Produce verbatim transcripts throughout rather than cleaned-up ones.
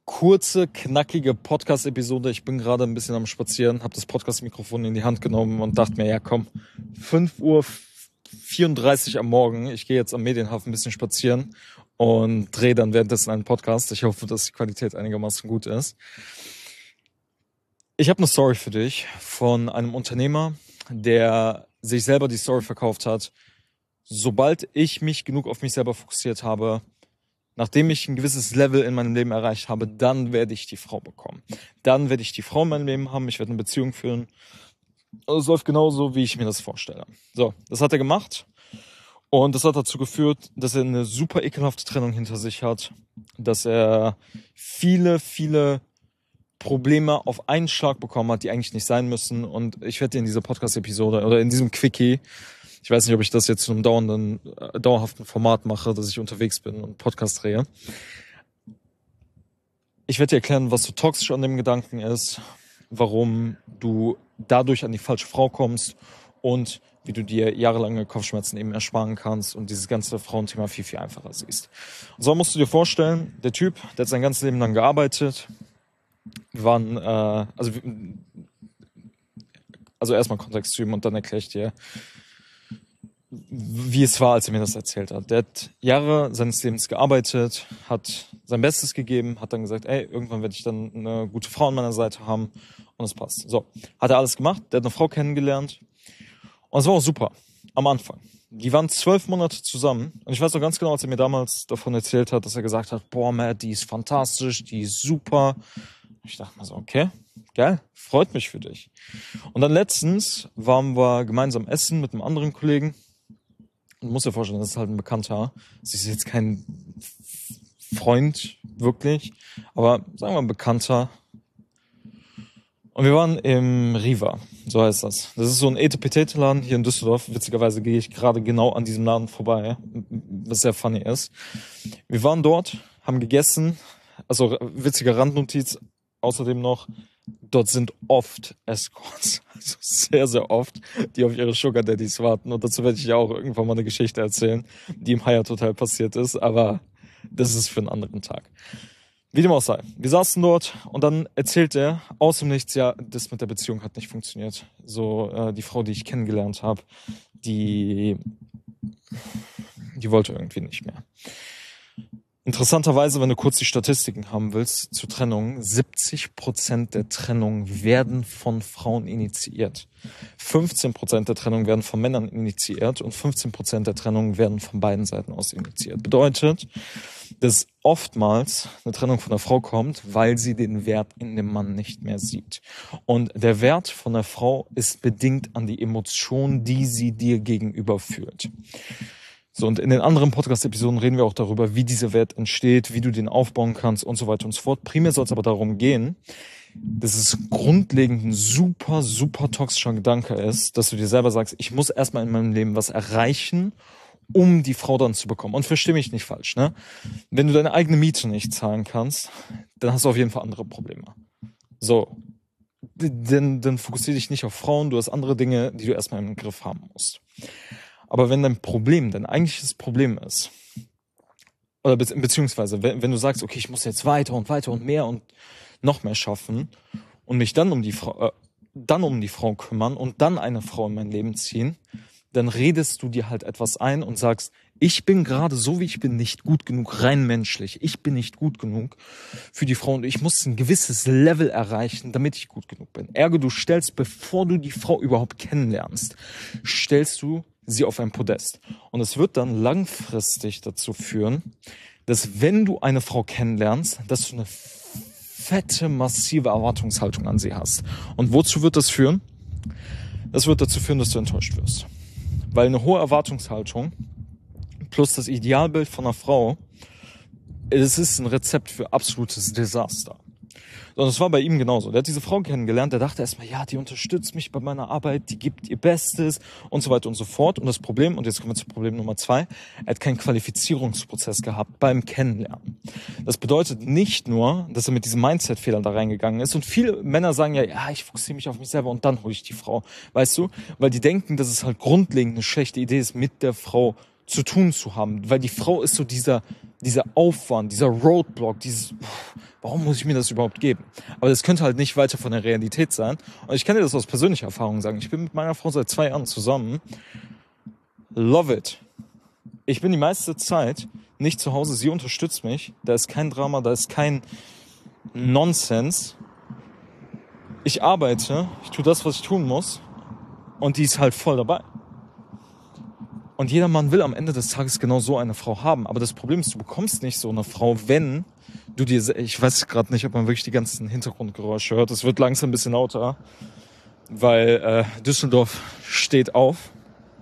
kurze, knackige Podcast-Episode. Ich bin gerade ein bisschen am Spazieren, habe das Podcast-Mikrofon in die Hand genommen und dachte mir, ja komm, fünf Uhr vierunddreißig am Morgen, ich gehe jetzt am Medienhafen ein bisschen spazieren und drehe dann währenddessen einen Podcast. Ich hoffe, dass die Qualität einigermaßen gut ist. Ich habe eine Story für dich von einem Unternehmer, der sich selber die Story verkauft hat. Sobald ich mich genug auf mich selber fokussiert habe, nachdem ich ein gewisses Level in meinem Leben erreicht habe, dann werde ich die Frau bekommen. Dann werde ich die Frau in meinem Leben haben, ich werde eine Beziehung führen. Es läuft genauso, wie ich mir das vorstelle. So, das hat er gemacht. Und das hat dazu geführt, dass er eine super ekelhafte Trennung hinter sich hat. Dass er viele, viele Probleme auf einen Schlag bekommen hat, die eigentlich nicht sein müssen. Und ich werde dir in dieser Podcast-Episode oder in diesem Quickie, ich weiß nicht, ob ich das jetzt zu einem dauernden, äh, dauerhaften Format mache, dass ich unterwegs bin und Podcast drehe. Ich werde dir erklären, was so toxisch an dem Gedanken ist, warum du dadurch an die falsche Frau kommst und wie du dir jahrelange Kopfschmerzen eben ersparen kannst und dieses ganze Frauenthema viel, viel einfacher siehst. Und so musst du dir vorstellen, der Typ, der hat sein ganzes Leben lang gearbeitet. Wir waren, äh, also, also erstmal Kontext zu ihm und dann erkläre ich dir, wie es war, als er mir das erzählt hat. Der hat Jahre seines Lebens gearbeitet, hat sein Bestes gegeben, hat dann gesagt, ey, irgendwann werde ich dann eine gute Frau an meiner Seite haben und es passt. So, hat er alles gemacht, der hat eine Frau kennengelernt und es war auch super, am Anfang. Die waren zwölf Monate zusammen und ich weiß noch ganz genau, als er mir damals davon erzählt hat, dass er gesagt hat, boah, Matt, die ist fantastisch, die ist super. Ich dachte mir so, okay, geil, freut mich für dich. Und dann letztens waren wir gemeinsam essen mit einem anderen Kollegen. Du musst dir vorstellen, das ist halt ein Bekannter. Sie ist jetzt kein Freund, wirklich, aber sagen wir ein Bekannter. Und wir waren im Riva, so heißt das. Das ist so ein Etepetete-Laden hier in Düsseldorf. Witzigerweise gehe ich gerade genau an diesem Laden vorbei, was sehr funny ist. Wir waren dort, haben gegessen, also witzige Randnotiz, außerdem noch, dort sind oft Escorts, also sehr, sehr oft, die auf ihre Sugar Daddies warten. Und dazu werde ich ja auch irgendwann mal eine Geschichte erzählen, die im Hyatt Hotel passiert ist, aber das ist für einen anderen Tag. Wie dem auch sei. Wir saßen dort und dann erzählt er aus dem Nichts, ja, das mit der Beziehung hat nicht funktioniert. So, äh, die Frau, die ich kennengelernt habe, die, die wollte irgendwie nicht mehr. Interessanterweise, wenn du kurz die Statistiken haben willst zur Trennung, siebzig Prozent der Trennungen werden von Frauen initiiert. fünfzehn Prozent der Trennungen werden von Männern initiiert und fünfzehn Prozent der Trennungen werden von beiden Seiten aus initiiert. Bedeutet, dass oftmals eine Trennung von der Frau kommt, weil sie den Wert in dem Mann nicht mehr sieht. Und der Wert von der Frau ist bedingt an die Emotion, die sie dir gegenüber fühlt. So, und in den anderen Podcast-Episoden reden wir auch darüber, wie dieser Wert entsteht, wie du den aufbauen kannst und so weiter und so fort. Primär soll es aber darum gehen, dass es grundlegend ein super, super toxischer Gedanke ist, dass du dir selber sagst, ich muss erstmal in meinem Leben was erreichen, um die Frau dann zu bekommen. Und versteh mich nicht falsch, ne? Wenn du deine eigene Miete nicht zahlen kannst, dann hast du auf jeden Fall andere Probleme. So, dann, dann fokussier dich nicht auf Frauen, du hast andere Dinge, die du erstmal im Griff haben musst. Aber wenn dein Problem, dein eigentliches Problem ist, oder be- beziehungsweise wenn, wenn du sagst, okay, ich muss jetzt weiter und weiter und mehr und noch mehr schaffen und mich dann um die Frau, äh, dann um die Frau kümmern und dann eine Frau in mein Leben ziehen, dann redest du dir halt etwas ein und sagst, ich bin gerade so, wie ich bin, nicht gut genug, rein menschlich. Ich bin nicht gut genug für die Frau und ich muss ein gewisses Level erreichen, damit ich gut genug bin. Ergo, du stellst, bevor du die Frau überhaupt kennenlernst, stellst du sie auf ein Podest. Und es wird dann langfristig dazu führen, dass wenn du eine Frau kennenlernst, dass du eine fette, massive Erwartungshaltung an sie hast. Und wozu wird das führen? Das wird dazu führen, dass du enttäuscht wirst. Weil eine hohe Erwartungshaltung plus das Idealbild von einer Frau, es ist ein Rezept für absolutes Desaster. Und das war bei ihm genauso. Der hat diese Frau kennengelernt, der dachte erstmal, ja, die unterstützt mich bei meiner Arbeit, die gibt ihr Bestes und so weiter und so fort. Und das Problem, und jetzt kommen wir zu Problem Nummer zwei, er hat keinen Qualifizierungsprozess gehabt beim Kennenlernen. Das bedeutet nicht nur, dass er mit diesem Mindset-Fehlern da reingegangen ist. Und viele Männer sagen ja, ja, ich fokussiere mich auf mich selber und dann hole ich die Frau. Weißt du? Weil die denken, dass es halt grundlegend eine schlechte Idee ist, mit der Frau zu tun zu haben, weil die Frau ist so dieser, dieser Aufwand, dieser Roadblock, dieses, warum muss ich mir das überhaupt geben? Aber das könnte halt nicht weiter von der Realität sein. Und ich kann dir das aus persönlicher Erfahrung sagen. Ich bin mit meiner Frau seit zwei Jahren zusammen. Love it. Ich bin die meiste Zeit nicht zu Hause. Sie unterstützt mich. Da ist kein Drama, da ist kein Nonsens. Ich arbeite, ich tue das, was ich tun muss. Und die ist halt voll dabei. Und jeder Mann will am Ende des Tages genau so eine Frau haben. Aber das Problem ist, du bekommst nicht so eine Frau, wenn du dir... Ich weiß gerade nicht, ob man wirklich die ganzen Hintergrundgeräusche hört. Es wird langsam ein bisschen lauter, weil äh, Düsseldorf steht auf.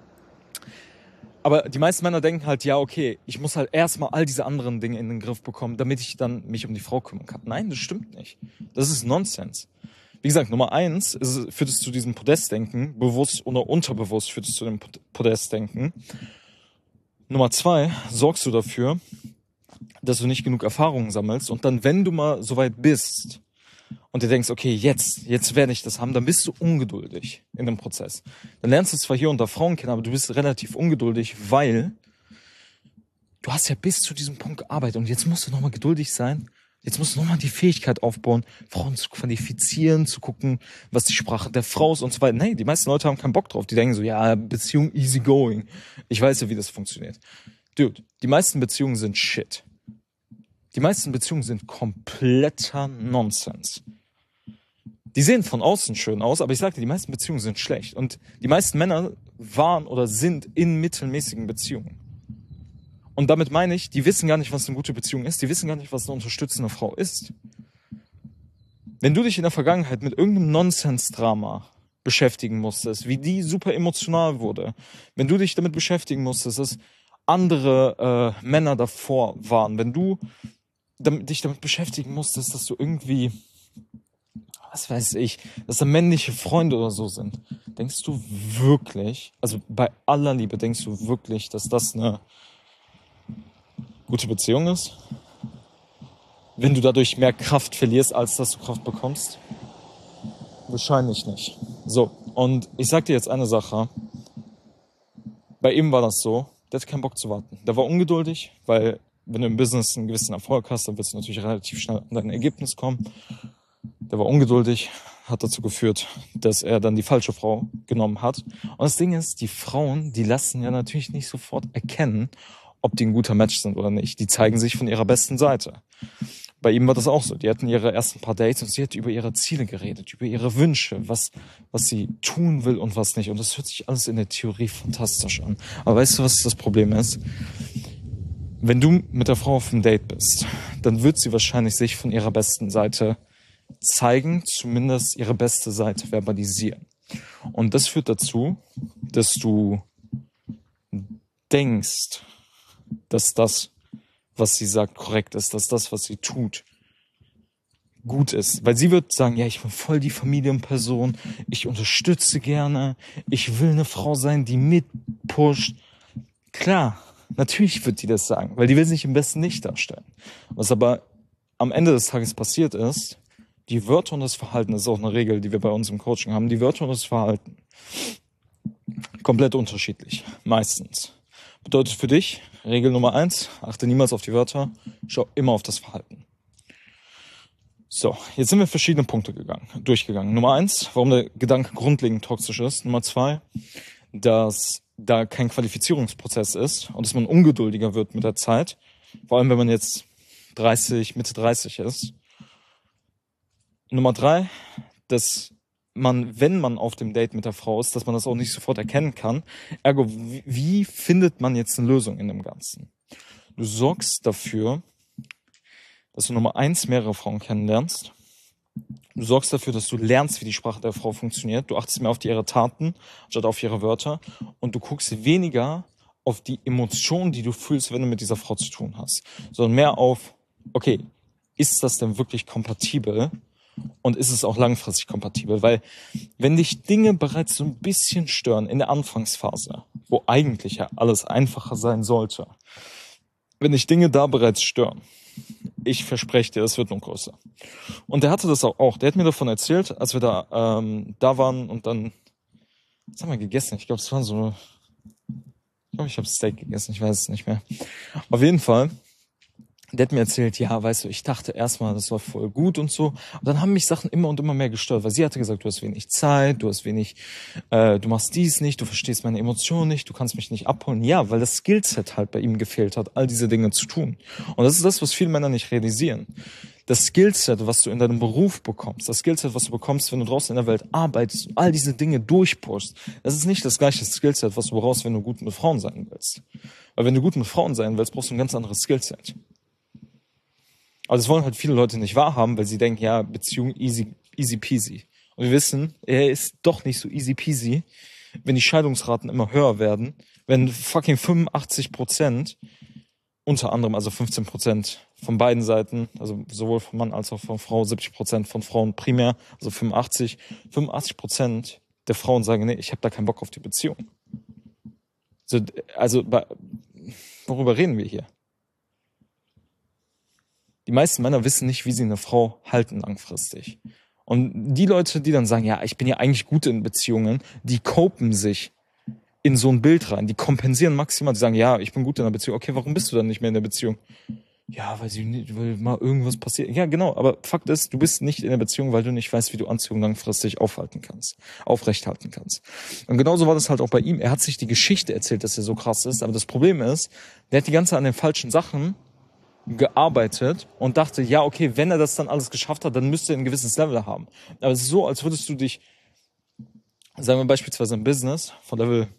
Aber die meisten Männer denken halt, ja, okay, ich muss halt erstmal all diese anderen Dinge in den Griff bekommen, damit ich dann mich um die Frau kümmern kann. Nein, das stimmt nicht. Das ist Nonsens. Wie gesagt, Nummer eins ist, führt es zu diesem Podestdenken, bewusst oder unterbewusst führt es zu dem Podestdenken. Nummer zwei, sorgst du dafür, dass du nicht genug Erfahrungen sammelst und dann, wenn du mal soweit bist und dir denkst, okay, jetzt, jetzt werde ich das haben, dann bist du ungeduldig in dem Prozess. Dann lernst du zwar hier und da Frauen kennen, aber du bist relativ ungeduldig, weil du hast ja bis zu diesem Punkt gearbeitet und jetzt musst du nochmal geduldig sein. Jetzt musst du nochmal die Fähigkeit aufbauen, Frauen zu qualifizieren, zu gucken, was die Sprache der Frau ist und so weiter. Nee, die meisten Leute haben keinen Bock drauf. Die denken so, ja, Beziehung easy going. Ich weiß ja, wie das funktioniert. Dude, die meisten Beziehungen sind shit. Die meisten Beziehungen sind kompletter Nonsens. Die sehen von außen schön aus, aber ich sag dir, die meisten Beziehungen sind schlecht. Und die meisten Männer waren oder sind in mittelmäßigen Beziehungen. Und damit meine ich, die wissen gar nicht, was eine gute Beziehung ist. Die wissen gar nicht, was eine unterstützende Frau ist. Wenn du dich in der Vergangenheit mit irgendeinem Nonsens-Drama beschäftigen musstest, wie die super emotional wurde, wenn du dich damit beschäftigen musstest, dass andere äh, Männer davor waren, wenn du damit, dich damit beschäftigen musstest, dass du irgendwie, was weiß ich, dass da männliche Freunde oder so sind, denkst du wirklich, also bei aller Liebe, denkst du wirklich, dass das eine gute Beziehung ist, wenn du dadurch mehr Kraft verlierst, als dass du Kraft bekommst? Wahrscheinlich nicht. So, und ich sag dir jetzt eine Sache. Bei ihm war das so, der hatte keinen Bock zu warten. Der war ungeduldig, weil wenn du im Business einen gewissen Erfolg hast, dann wirst du natürlich relativ schnell an dein Ergebnis kommen. Der war ungeduldig, hat dazu geführt, dass er dann die falsche Frau genommen hat. Und das Ding ist, die Frauen, die lassen ja natürlich nicht sofort erkennen, ob die ein guter Match sind oder nicht. Die zeigen sich von ihrer besten Seite. Bei ihm war das auch so. Die hatten ihre ersten paar Dates und sie hat über ihre Ziele geredet, über ihre Wünsche, was, was sie tun will und was nicht. Und das hört sich alles in der Theorie fantastisch an. Aber weißt du, was das Problem ist? Wenn du mit der Frau auf einem Date bist, dann wird sie wahrscheinlich sich von ihrer besten Seite zeigen, zumindest ihre beste Seite verbalisieren. Und das führt dazu, dass du denkst, dass das, was sie sagt, korrekt ist, dass das, was sie tut, gut ist. Weil sie wird sagen, ja, ich bin voll die Familienperson, ich unterstütze gerne, ich will eine Frau sein, die mitpusht. Klar, natürlich wird die das sagen, weil die will sich im besten nicht darstellen. Was aber am Ende des Tages passiert ist, die Wörter und das Verhalten, das ist auch eine Regel, die wir bei uns im Coaching haben, die Wörter und das Verhalten, komplett unterschiedlich, meistens. Bedeutet für dich, Regel Nummer eins, achte niemals auf die Wörter, schau immer auf das Verhalten. So, jetzt sind wir verschiedene Punkte gegangen, durchgegangen. Nummer eins, warum der Gedanke grundlegend toxisch ist. Nummer zwei, dass da kein Qualifizierungsprozess ist und dass man ungeduldiger wird mit der Zeit. Vor allem, wenn man jetzt dreißig, Mitte dreißig ist. Nummer drei, dass man, wenn man auf dem Date mit der Frau ist, dass man das auch nicht sofort erkennen kann. Ergo, wie, wie findet man jetzt eine Lösung in dem Ganzen? Du sorgst dafür, dass du Nummer eins mehrere Frauen kennenlernst. Du sorgst dafür, dass du lernst, wie die Sprache der Frau funktioniert. Du achtest mehr auf die, ihre Taten, statt auf ihre Wörter. Und du guckst weniger auf die Emotionen, die du fühlst, wenn du mit dieser Frau zu tun hast. Sondern mehr auf, okay, ist das denn wirklich kompatibel? Und ist es auch langfristig kompatibel? Weil wenn dich Dinge bereits so ein bisschen stören in der Anfangsphase, wo eigentlich ja alles einfacher sein sollte, wenn dich Dinge da bereits stören, ich verspreche dir, es wird noch größer. Und der hatte das auch, auch. Der hat mir davon erzählt, als wir da ähm, da waren und dann, was haben wir gegessen? Ich glaube, es waren so glaube, ich habe Steak gegessen, ich weiß es nicht mehr. Auf jeden Fall, der hat mir erzählt, ja, weißt du, ich dachte erstmal, das war voll gut und so. Und dann haben mich Sachen immer und immer mehr gestört, weil sie hatte gesagt, du hast wenig Zeit, du hast wenig, äh, du machst dies nicht, du verstehst meine Emotionen nicht, du kannst mich nicht abholen. Ja, weil das Skillset halt bei ihm gefehlt hat, all diese Dinge zu tun. Und das ist das, was viele Männer nicht realisieren. Das Skillset, was du in deinem Beruf bekommst, das Skillset, was du bekommst, wenn du draußen in der Welt arbeitest, all diese Dinge durchpusht, das ist nicht das gleiche Skillset, was du brauchst, wenn du gut mit Frauen sein willst. Weil wenn du gut mit Frauen sein willst, brauchst du ein ganz anderes Skillset. Aber das wollen halt viele Leute nicht wahrhaben, weil sie denken, ja, Beziehung easy, easy peasy. Und wir wissen, er ist doch nicht so easy peasy, wenn die Scheidungsraten immer höher werden, wenn fucking fünfundachtzig Prozent, unter anderem also fünfzehn Prozent von beiden Seiten, also sowohl von Mann als auch von Frau, siebzig Prozent von Frauen primär, also fünfundachtzig, fünfundachtzig Prozent der Frauen sagen, nee, ich habe da keinen Bock auf die Beziehung. Also, also worüber reden wir hier? Die meisten Männer wissen nicht, wie sie eine Frau halten langfristig. Und die Leute, die dann sagen, ja, ich bin ja eigentlich gut in Beziehungen, die copen sich in so ein Bild rein. Die kompensieren maximal. Die sagen, ja, ich bin gut in einer Beziehung. Okay, warum bist du dann nicht mehr in der Beziehung? Ja, weil sie nicht, weil mal irgendwas passiert. Ja, genau. Aber Fakt ist, du bist nicht in der Beziehung, weil du nicht weißt, wie du Anziehung langfristig aufhalten kannst, aufrechthalten kannst. Und genauso war das halt auch bei ihm. Er hat sich die Geschichte erzählt, dass er so krass ist. Aber das Problem ist, der hat die ganze Zeit an den falschen Sachen gearbeitet und dachte, ja, okay, wenn er das dann alles geschafft hat, dann müsste er ein gewisses Level haben. Aber es ist so, als würdest du dich, sagen wir beispielsweise im Business, von Level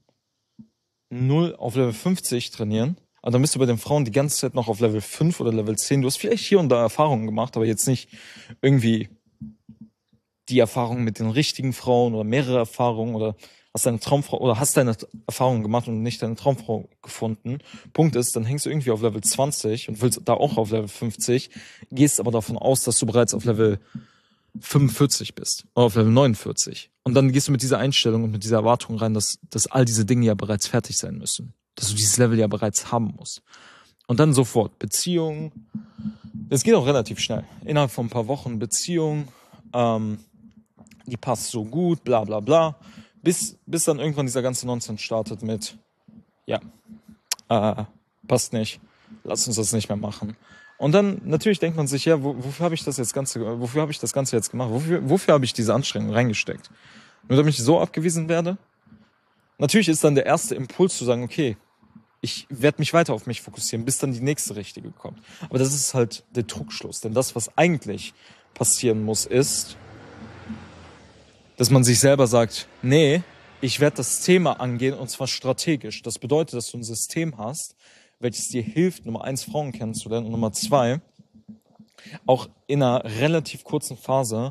null auf Level fünfzig trainieren, aber dann bist du bei den Frauen die ganze Zeit noch auf Level fünf oder Level zehn. Du hast vielleicht hier und da Erfahrungen gemacht, aber jetzt nicht irgendwie die Erfahrung mit den richtigen Frauen oder mehrere Erfahrungen oder hast deine Traumfrau oder hast deine Erfahrungen gemacht und nicht deine Traumfrau gefunden. Punkt ist, dann hängst du irgendwie auf Level zwanzig und willst da auch auf Level fünfzig, gehst aber davon aus, dass du bereits auf Level fünfundvierzig bist oder auf Level neunundvierzig. Und dann gehst du mit dieser Einstellung und mit dieser Erwartung rein, dass, dass all diese Dinge ja bereits fertig sein müssen. Dass du dieses Level ja bereits haben musst. Und dann sofort Beziehung. Das geht auch relativ schnell. Innerhalb von ein paar Wochen Beziehung, ähm, die passt so gut, bla bla bla. Bis, bis dann irgendwann dieser ganze Nonsens startet mit, ja, äh, passt nicht, lass uns das nicht mehr machen. Und dann natürlich denkt man sich, ja, wo, wofür habe ich das jetzt ganze, wofür habe ich das Ganze jetzt gemacht? Wofür, wofür habe ich diese Anstrengung reingesteckt? Nur damit ich so abgewiesen werde? Natürlich ist dann der erste Impuls zu sagen, okay, ich werde mich weiter auf mich fokussieren, bis dann die nächste Richtige kommt. Aber das ist halt der Trugschluss, denn das, was eigentlich passieren muss, ist, dass man sich selber sagt, nee, ich werde das Thema angehen und zwar strategisch. Das bedeutet, dass du ein System hast, welches dir hilft, Nummer eins, Frauen kennenzulernen und Nummer zwei, auch in einer relativ kurzen Phase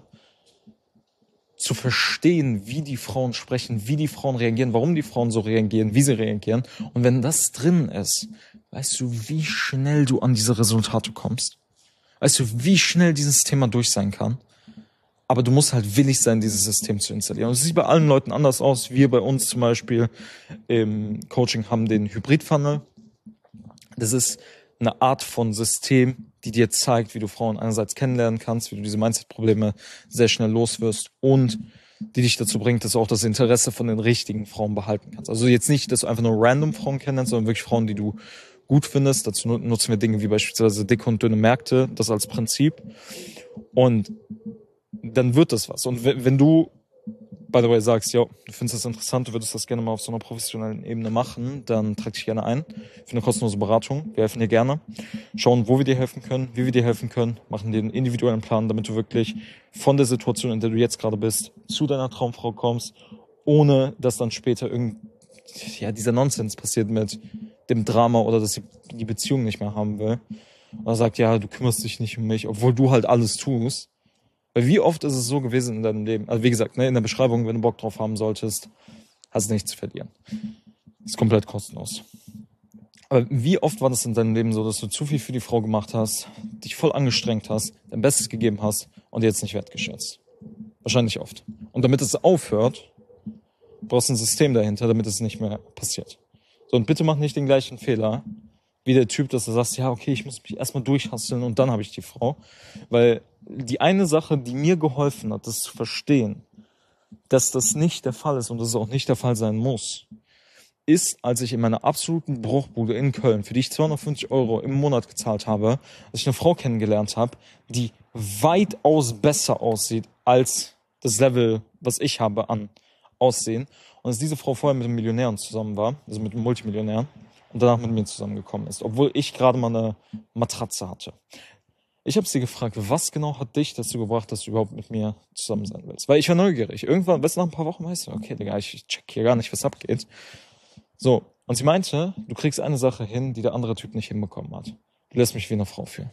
zu verstehen, wie die Frauen sprechen, wie die Frauen reagieren, warum die Frauen so reagieren, wie sie reagieren. Und wenn das drin ist, weißt du, wie schnell du an diese Resultate kommst? Weißt du, wie schnell dieses Thema durch sein kann? Aber du musst halt willig sein, dieses System zu installieren. Und es sieht bei allen Leuten anders aus. Wir bei uns zum Beispiel im Coaching haben den Hybrid-Funnel. Das ist eine Art von System, die dir zeigt, wie du Frauen einerseits kennenlernen kannst, wie du diese Mindset-Probleme sehr schnell loswirst und die dich dazu bringt, dass du auch das Interesse von den richtigen Frauen behalten kannst. Also jetzt nicht, dass du einfach nur random Frauen kennenlernst, sondern wirklich Frauen, die du gut findest. Dazu nutzen wir Dinge wie beispielsweise dicke und dünne Märkte, das als Prinzip. Und dann wird das was. Und wenn du, by the way, sagst, ja, du findest das interessant, du würdest das gerne mal auf so einer professionellen Ebene machen, dann trag dich gerne ein für eine kostenlose Beratung. Wir helfen dir gerne. Schauen, wo wir dir helfen können, wie wir dir helfen können, machen dir einen individuellen Plan, damit du wirklich von der Situation, in der du jetzt gerade bist, zu deiner Traumfrau kommst, ohne dass dann später irgend, ja, dieser Nonsens passiert mit dem Drama oder dass sie die Beziehung nicht mehr haben will. Oder sagt, ja, du kümmerst dich nicht um mich, obwohl du halt alles tust. Weil wie oft ist es so gewesen in deinem Leben? Also wie gesagt, ne, in der Beschreibung, wenn du Bock drauf haben solltest, hast du nichts zu verlieren. Ist komplett kostenlos. Aber wie oft war das in deinem Leben so, dass du zu viel für die Frau gemacht hast, dich voll angestrengt hast, dein Bestes gegeben hast und jetzt nicht wertgeschätzt? Wahrscheinlich oft. Und damit es aufhört, brauchst du ein System dahinter, damit es nicht mehr passiert. So, und bitte mach nicht den gleichen Fehler wie der Typ, dass du sagst, ja, okay, ich muss mich erstmal durchhasseln und dann habe ich die Frau. Weil die eine Sache, die mir geholfen hat, das zu verstehen, dass das nicht der Fall ist und dass es auch nicht der Fall sein muss, ist, als ich in meiner absoluten Bruchbude in Köln, für die ich zweihundertfünfzig Euro im Monat gezahlt habe, dass ich eine Frau kennengelernt habe, die weitaus besser aussieht als das Level, was ich habe an Aussehen. Und dass diese Frau vorher mit einem Millionär zusammen war, also mit einem Multimillionär, und danach mit mir zusammengekommen ist, obwohl ich gerade mal eine Matratze hatte. Ich habe sie gefragt, was genau hat dich dazu gebracht, dass du überhaupt mit mir zusammen sein willst? Weil ich war neugierig. Irgendwann, weißt du, nach ein paar Wochen weißt du, okay, Digga, ich check hier gar nicht, was abgeht. So, und sie meinte, du kriegst eine Sache hin, die der andere Typ nicht hinbekommen hat. Du lässt mich wie eine Frau fühlen.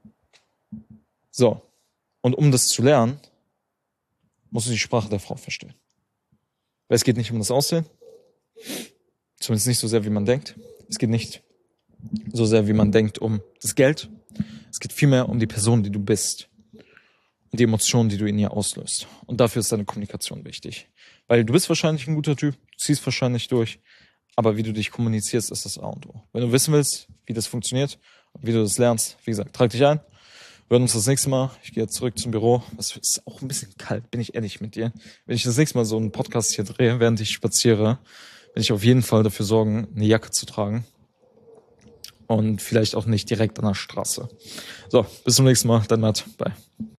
So, und um das zu lernen, musst du die Sprache der Frau verstehen. Weil es geht nicht um das Aussehen, zumindest nicht so sehr, wie man denkt. Es geht nicht so sehr, wie man denkt, um das Geld. Es geht vielmehr um die Person, die du bist und die Emotionen, die du in ihr auslöst. Und dafür ist deine Kommunikation wichtig. Weil du bist wahrscheinlich ein guter Typ, du ziehst wahrscheinlich durch, aber wie du dich kommunizierst, ist das A und O. Wenn du wissen willst, wie das funktioniert und wie du das lernst, wie gesagt, trag dich ein. Wir hören uns das nächste Mal. Ich gehe jetzt zurück zum Büro. Es ist auch ein bisschen kalt, bin ich ehrlich mit dir. Wenn ich das nächste Mal so einen Podcast hier drehe, während ich spaziere, werde ich auf jeden Fall dafür sorgen, eine Jacke zu tragen. Und vielleicht auch nicht direkt an der Straße. So, bis zum nächsten Mal. Dein Matt. Bye.